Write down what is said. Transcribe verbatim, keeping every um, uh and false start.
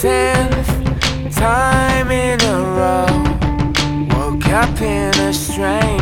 tenth time in a row, woke up in a strange